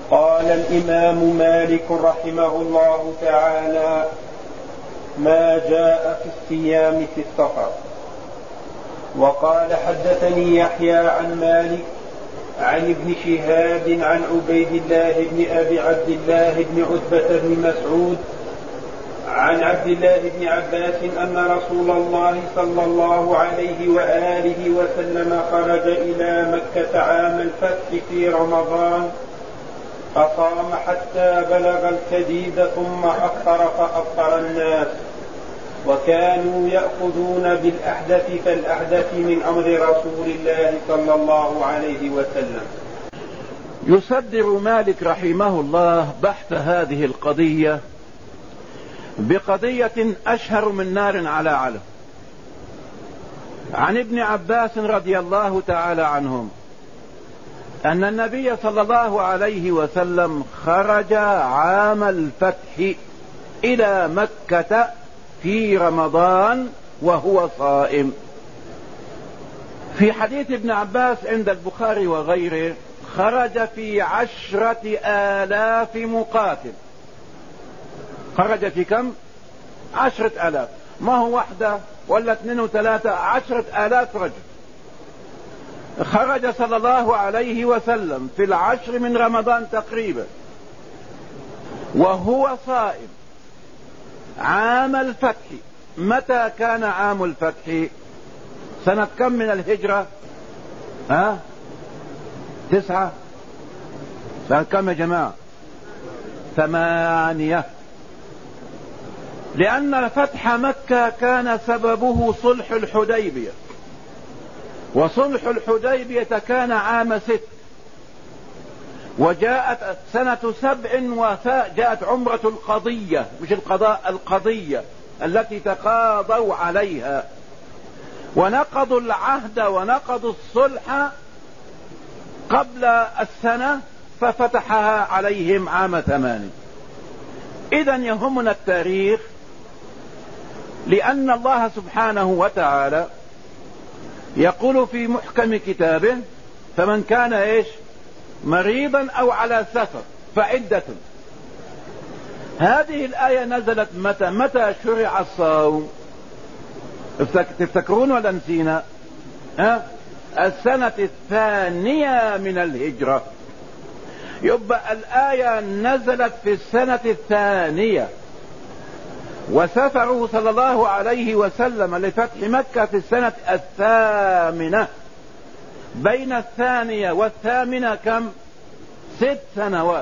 قال الإمام مالك رحمه الله تعالى: ما جاء في الصيام في السفر. وقال: حدثني يحيى عن مالك عن ابن شهاب عن عبيد الله بن أبي عبد الله بن عتبة بن مسعود عن عبد الله بن عباس أن رسول الله صلى الله عليه وآله وسلم خرج إلى مكة عام الفتح في رمضان فصام حتى بلغ الكديد ثم أفطر فأفطر الناس، وكانوا يأخذون بالأحدث فالأحدث من أمر رسول الله صلى الله عليه وسلم. يصدر مالك رحمه الله بحث هذه القضية بقضية أشهر من نار على علم، عن ابن عباس رضي الله تعالى عنهم أن النبي صلى الله عليه وسلم خرج عام الفتح إلى مكة في رمضان وهو صائم. في حديث ابن عباس عند البخاري وغيره: خرج في 10,000 مقاتل. خرج في كم؟ 10,000، ما هو واحدة ولا 2 و3، 10,000 رجل. خرج صلى الله عليه وسلم في 10 من رمضان تقريبا وهو صائم عام الفتح. متى كان عام الفتح؟ سنة كم من الهجرة؟ 9. سنة كم يا جماعة؟ 8. لأن فتح مكة كان سببه صلح الحديبية، وصلح الحديبية كان عام 6، وجاءت سنة 7 جاءت عمرة القضية، مش القضاء، القضية التي تقاضوا عليها، ونقضوا العهد ونقضوا الصلح قبل السنة ففتحها عليهم عام 8. إذن يهمنا التاريخ، لأن الله سبحانه وتعالى يقول في محكم كتابه: فمن كان مريضا أو على سفر فعدة. هذه الآية نزلت متى شرع الصوم؟ تفتكرون ولا نسينا؟ السنة 2 من الهجرة. يبقى الآية نزلت في السنة 2، وسفره صلى الله عليه وسلم لفتح مكة في السنة 8. بين 2 و8 كم؟ 6 سنوات.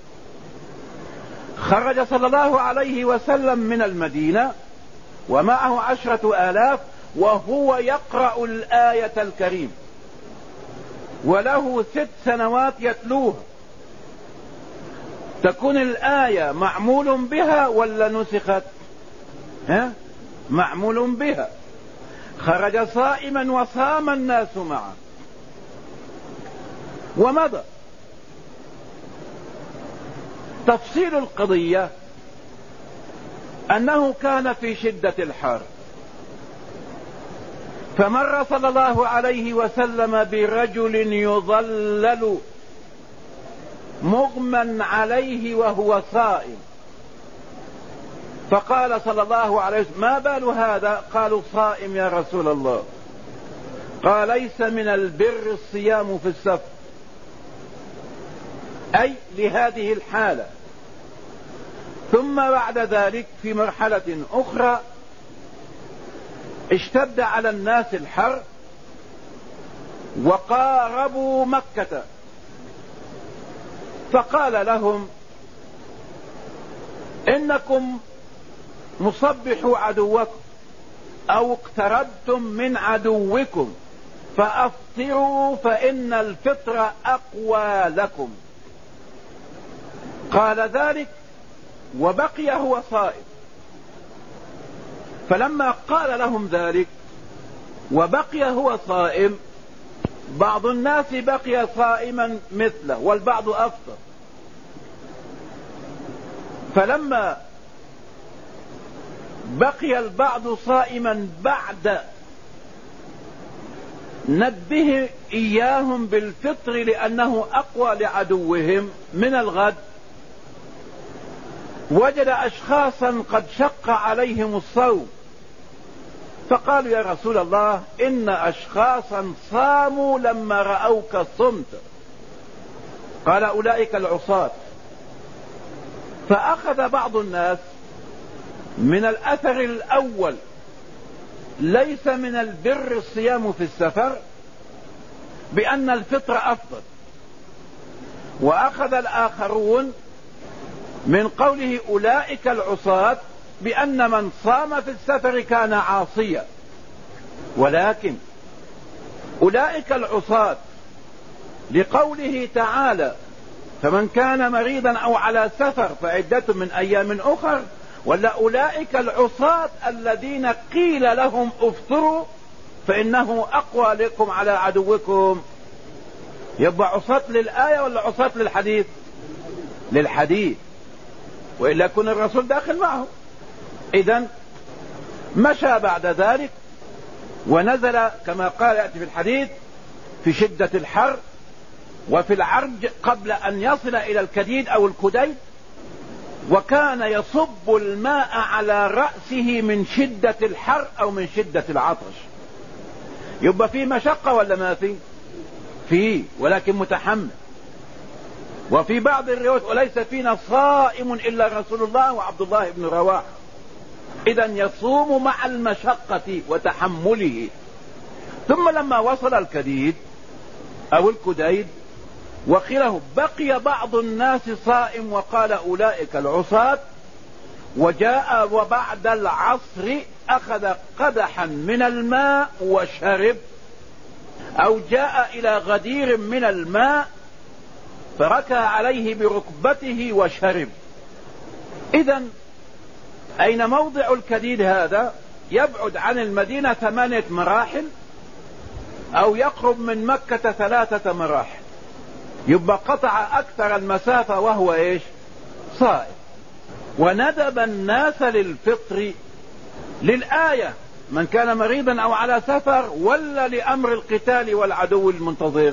خرج صلى الله عليه وسلم من المدينة ومعه 10,000 وهو يقرأ الآية الكريمة، وله 6 سنوات يتلوها. تكون الآية معمول بها ولا نسخت؟ معمول بها. خرج صائما وصام الناس معه ومضى. تفصيل القضية أنه كان في شدة الحر، فمر صلى الله عليه وسلم برجل يظلل مغمى عليه وهو صائم، فقال صلى الله عليه وسلم: ما بال هذا؟ قالوا: صائم يا رسول الله. قال: ليس من البر الصيام في السفر، أي لهذه الحالة. ثم بعد ذلك في مرحلة أخرى اشتد على الناس الحر وقاربوا مكة، فقال لهم: إنكم مصبحوا عدوكم أو اقتربتم من عدوكم، فأفطروا فإن الفطر أقوى لكم. قال ذلك وبقي هو صائم. فلما قال لهم ذلك وبقي هو صائم، بعض الناس بقي صائما مثله والبعض أفطر. فلما بقي البعض صائما بعد نبه إياهم بالفطر لأنه أقوى لعدوهم من الغد، وجد أشخاصا قد شق عليهم الصوم، فقالوا يا رسول الله إن أشخاصا صاموا لما رأوك صمت. قال أولئك العصاة. فأخذ بعض الناس من الأثر الأول ليس من البر الصيام في السفر بأن الفطر أفضل، وأخذ الآخرون من قوله أولئك العصاة بأن من صام في السفر كان عاصيا. ولكن أولئك العصاة لقوله تعالى فمن كان مريضا أو على سفر فعدة من أيام أخر، ولا أولئك العصاة الذين قيل لهم افطروا فإنه أقوى لكم على عدوكم؟ يبقى عصاة للآية ولا عصاة للحديث؟ للحديث، وإلا يكون الرسول داخل معه. إذن مشى بعد ذلك ونزل كما قال يأتي في الحديث في شدة الحر وفي العرج قبل أن يصل إلى الكديد أو الكديد، وكان يصب الماء على رأسه من شدة الحر أو من شدة العطش. يبقى في مشقة ولا ما في؟ فيه، ولكن متحمل. وفي بعض الروايات وليس فينا صائم إلا رسول الله وعبد الله بن رواحة. إذن يصوم مع المشقة وتحمله. ثم لما وصل الكديد أو الكديد وخيره بقي بعض الناس صائم وقال أولئك العصاة. وجاء وبعد العصر أخذ قدحا من الماء وشرب، أو جاء إلى غدير من الماء فركى عليه بركبته وشرب. إذن أين موضع الكديد هذا؟ يبعد عن المدينة 8 مراحل أو يقرب من مكة 3 مراحل، يبقى قطع أكثر المسافة وهو إيش؟ صائم. وندب الناس للفطر للآية من كان مريضا أو على سفر، ولا لأمر القتال والعدو المنتظر؟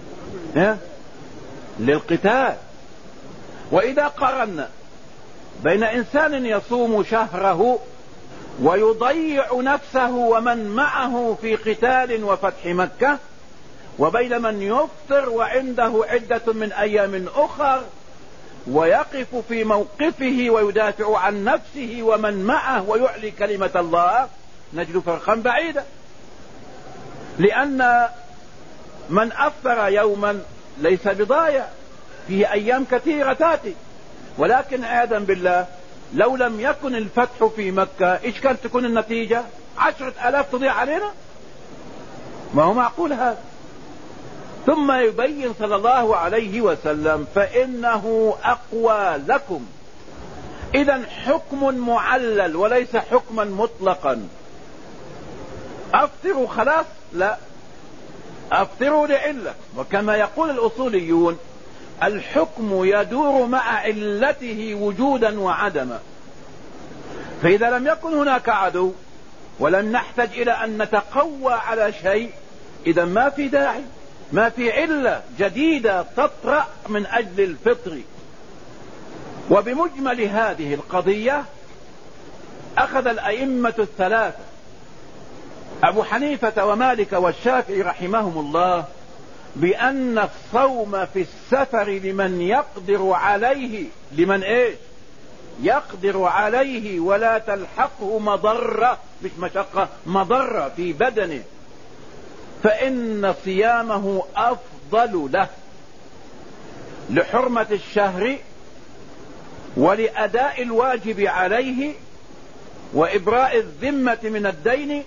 للقتال. وإذا قرنا بين إنسان يصوم شهره ويضيع نفسه ومن معه في قتال وفتح مكة، وبين من يفطر وعنده عدة من أيام أخر ويقف في موقفه ويدافع عن نفسه ومن معه ويعلي كلمة الله، نجد فرقا بعيدا. لأن من أفطر يوما ليس بضايع، فيه أيام كثيرة تأتي. ولكن عياذا بالله لو لم يكن الفتح في مكة إيش كانت تكون النتيجة؟ 10,000 تضيع علينا؟ ما هو معقول هذا. ثم يبين صلى الله عليه وسلم فإنه أقوى لكم. إذن حكم معلل وليس حكما مطلقا. أفطروا خلاص؟ لا، أفطروا لعلة. وكما يقول الأصوليون الحكم يدور مع علته وجودا وعدما. فإذا لم يكن هناك عدو ولم نحتاج إلى أن نتقوى على شيء، إذا ما في داعي، ما في علة جديدة تطرأ من أجل الفطر. وبمجمل هذه القضية أخذ الأئمة الثلاثة أبو حنيفة ومالك والشافعي رحمهم الله بأن الصوم في السفر لمن يقدر عليه، لمن ايش؟ يقدر عليه ولا تلحقه مضرة، مش مشقة، مضرة في بدنه، فإن صيامه أفضل له لحرمة الشهر ولأداء الواجب عليه وإبراء الذمة من الدين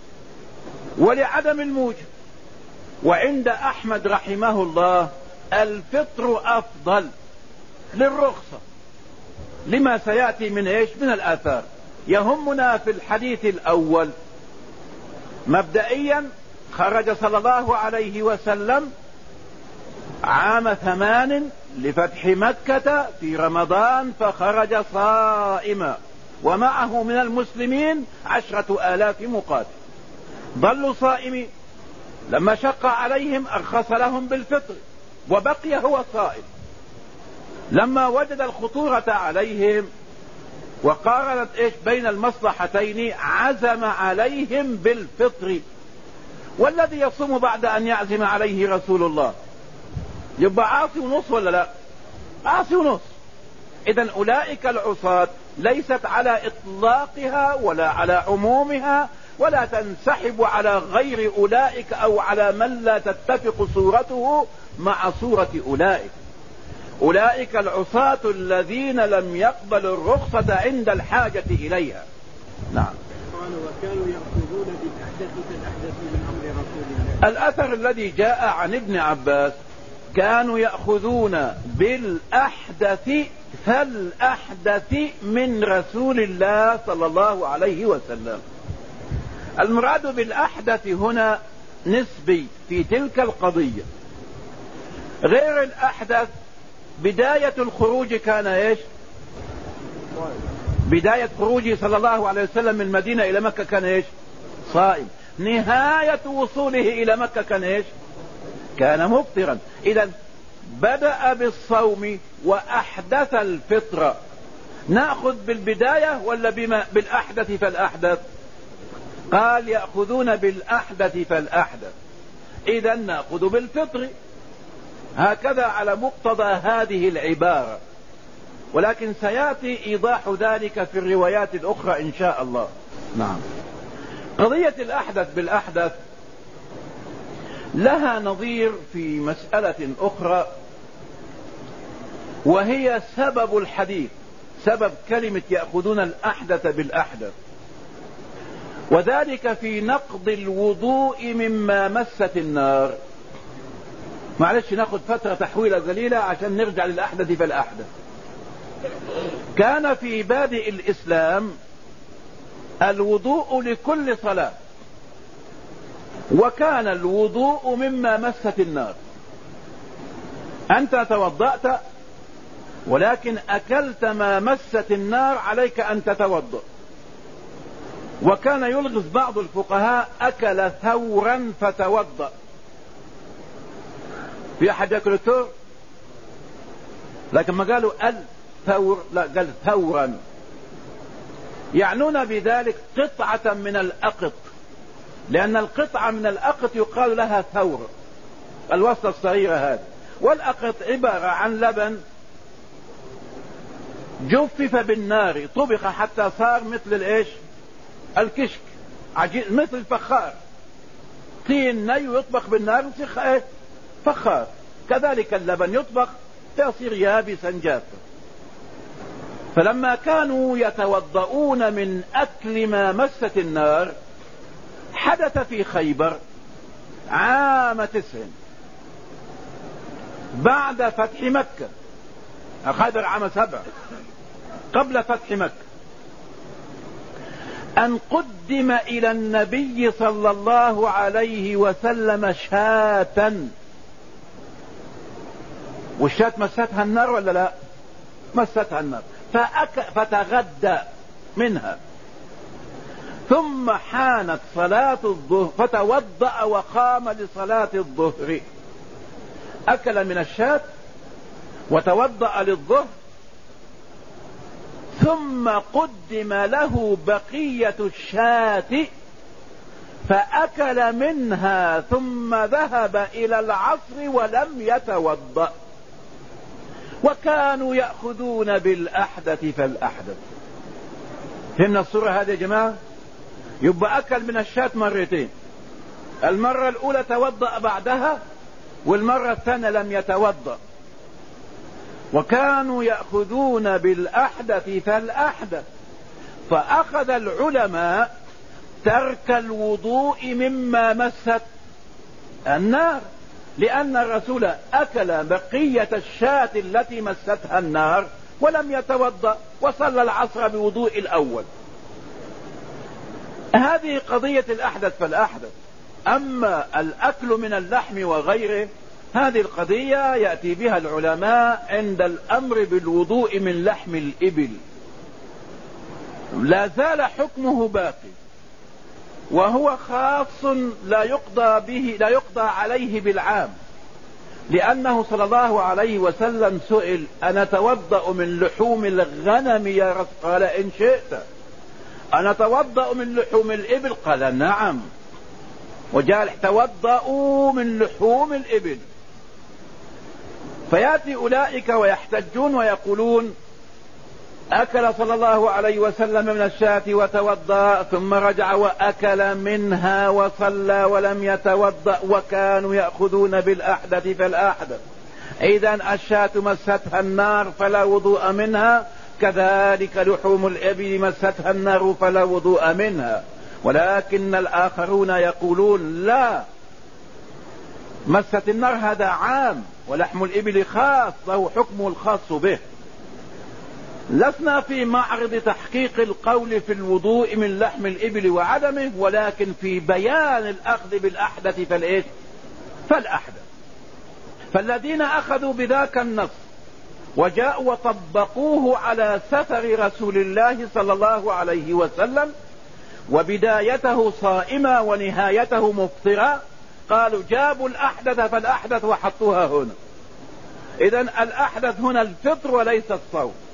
ولعدم الموجب. وعند أحمد رحمه الله الفطر أفضل للرخصة لما سيأتي من ايش؟ من الآثار. يهمنا في الحديث الأول مبدئيا خرج صلى الله عليه وسلم عام 8 لفتح مكة في رمضان، فخرج صائما ومعه من المسلمين 10,000 مقاتل، ظلوا صائمين لما شق عليهم أرخص لهم بالفطر وبقي هو صائم. لما وجد الخطورة عليهم وقارنت بين المصلحتين عزم عليهم بالفطر. والذي يصوم بعد أن يعزم عليه رسول الله يبقى عاصي ونص ولا لا؟ عاصي ونص. إذن أولئك العصاة ليست على إطلاقها ولا على عمومها، ولا تنسحب على غير أولئك أو على من لا تتفق صورته مع صورة أولئك. أولئك العصاة الذين لم يقبلوا الرخصة عند الحاجة إليها. نعم. قالوا وكانوا يأخذون بالأحدث كالأحدث من أمر رسول الله. الأثر الذي جاء عن ابن عباس كانوا يأخذون بالأحدث فالأحدث من رسول الله صلى الله عليه وسلم. المراد بالأحدث هنا نسبي في تلك القضية. غير الأحدث بداية الخروج كان ايش؟ بداية خروجه صلى الله عليه وسلم من المدينة إلى مكة كان ايش؟ صائم. نهاية وصوله إلى مكة كان ايش؟ كان مفطرا. إذا بدأ بالصوم وأحدث الفطرة. نأخذ بالبداية ولا بالأحدث فالأحدث؟ قال يأخذون بالأحدث فالأحدث، إذا نأخذ بالفطر. هكذا على مقتضى هذه العبارة، ولكن سيأتي إيضاح ذلك في الروايات الأخرى إن شاء الله. نعم. قضية الأحدث بالأحدث لها نظير في مسألة أخرى، وهي سبب الحديث، سبب كلمة يأخذون الأحدث بالأحدث، وذلك في نقض الوضوء مما مست النار. معلش ناخذ فترة تحويلة قليلة عشان نرجع للأحدث فالأحدث. كان في بادئ الإسلام الوضوء لكل صلاة، وكان الوضوء مما مست النار. أنت توضأت ولكن أكلت ما مست النار، عليك أن تتوضأ. وكان يلغز بعض الفقهاء أكل ثورا فتوضأ. في أحد يأكل الثور؟ لكن ما قالوا الثور، لا قال ثورا، يعنون بذلك قطعة من الأقط، لأن القطعة من الأقط يقال لها ثور، الوسط الصغيرة هذه. والأقط عبارة عن لبن جفف بالنار طبخ حتى صار مثل الايش؟ الكشك، مثل الفخار، طين ني يطبخ بالنار يصير ايه؟ فخار. كذلك اللبن يطبخ فيصير يابسا جافا. فلما كانوا يتوضؤون من أكل ما مست النار، حدث في خيبر عام 9 بعد فتح مكة. خيبر عام 7 قبل فتح مكة، أن قدم إلى النبي صلى الله عليه وسلم شاة، والشاة مستها النار ولا لا؟ مستها النار. فتغدى منها، ثم حانت صلاة الظهر فتوضأ وقام لصلاة الظهر. أكل من الشاة وتوضأ للظهر، ثم قدم له بقية الشاة فأكل منها، ثم ذهب إلى العصر ولم يتوضأ. وكانوا يأخذون بالأحدث فالأحدث. فهمنا الصورة هذه يا جماعة؟ يبقى أكل من الشاة مرتين، المرة الأولى توضأ بعدها، والمرة الثانية لم يتوضأ. وكانوا يأخذون بالأحدث فالأحدث. فأخذ العلماء ترك الوضوء مما مست النار، لأن الرسول أكل بقية الشاة التي مستها النار ولم يتوضأ، وصلى العصر بوضوء الأول. هذه قضية الأحدث فالأحدث. أما الأكل من اللحم وغيره، هذه القضية يأتي بها العلماء عند الأمر بالوضوء من لحم الإبل، لا زال حكمه باقي. وهو خاص لا يقضى عليه بالعام، لأنه صلى الله عليه وسلم سئل: أنتوضأ من لحوم الغنم يا رسول؟ قال: إن شئت. أنتوضأ من لحوم الإبل؟ قال: نعم. وجاء: توضأوا من لحوم الإبل. فيأتي أولئك ويحتجون ويقولون: أكل صلى الله عليه وسلم من الشاة وتوضأ ثم رجع وأكل منها وصلى ولم يتوضأ، وكانوا يأخذون بالأحدث فالأحدث. إذن الشاة مستها النار فلا وضوء منها، كذلك لحوم الإبل مستها النار فلا وضوء منها. ولكن الآخرون يقولون: لا، مست النار هذا عام، ولحم الإبل خاص، له حكمه الخاص به. لسنا في معرض تحقيق القول في الوضوء من لحم الإبل وعدمه، ولكن في بيان الأخذ بالأحدث فالأحدث. فالذين أخذوا بذاك النص وجاءوا وطبقوه على سفر رسول الله صلى الله عليه وسلم، وبدايته صائمة ونهايته مفطرة، قالوا جابوا الأحدث فالأحدث وحطوها هنا. إذن الأحدث هنا الفطر وليس الصوم.